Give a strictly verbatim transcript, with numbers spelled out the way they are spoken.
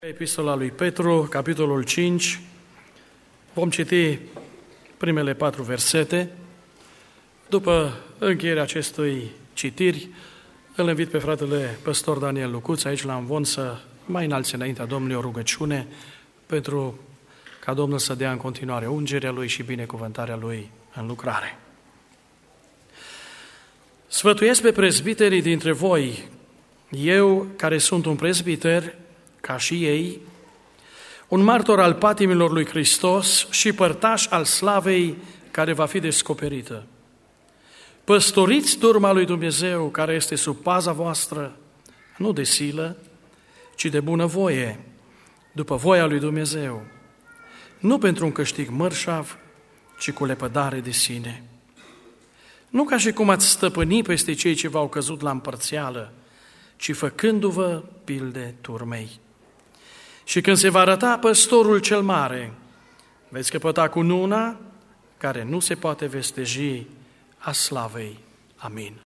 Epistola lui Petru, capitolul cinci, vom citi primele patru versete. După încheierea acestui citiri, îl invit pe fratele păstor Daniel Lucuț aici la Amvon să mai înalțe înaintea Domnului o rugăciune pentru ca Domnul să dea în continuare ungerea Lui și binecuvântarea Lui în lucrare. Sfătuiesc pe prezbiterii dintre voi, eu care sunt un prezbiter, ca și ei, un martor al patimilor lui Hristos și părtaș al slavei care va fi descoperită. Păstoriți turma lui Dumnezeu care este sub paza voastră, nu de silă, ci de bunăvoie, după voia lui Dumnezeu, nu pentru un câștig mărșav, ci cu lepădare de sine. Nu ca și cum ați stăpâni peste cei ce v-au căzut la împărțeală, ci făcându-vă pilde turmei. Și când se va arăta păstorul cel mare, veți căpăta cununa care nu se poate vesteji a slavei. Amin.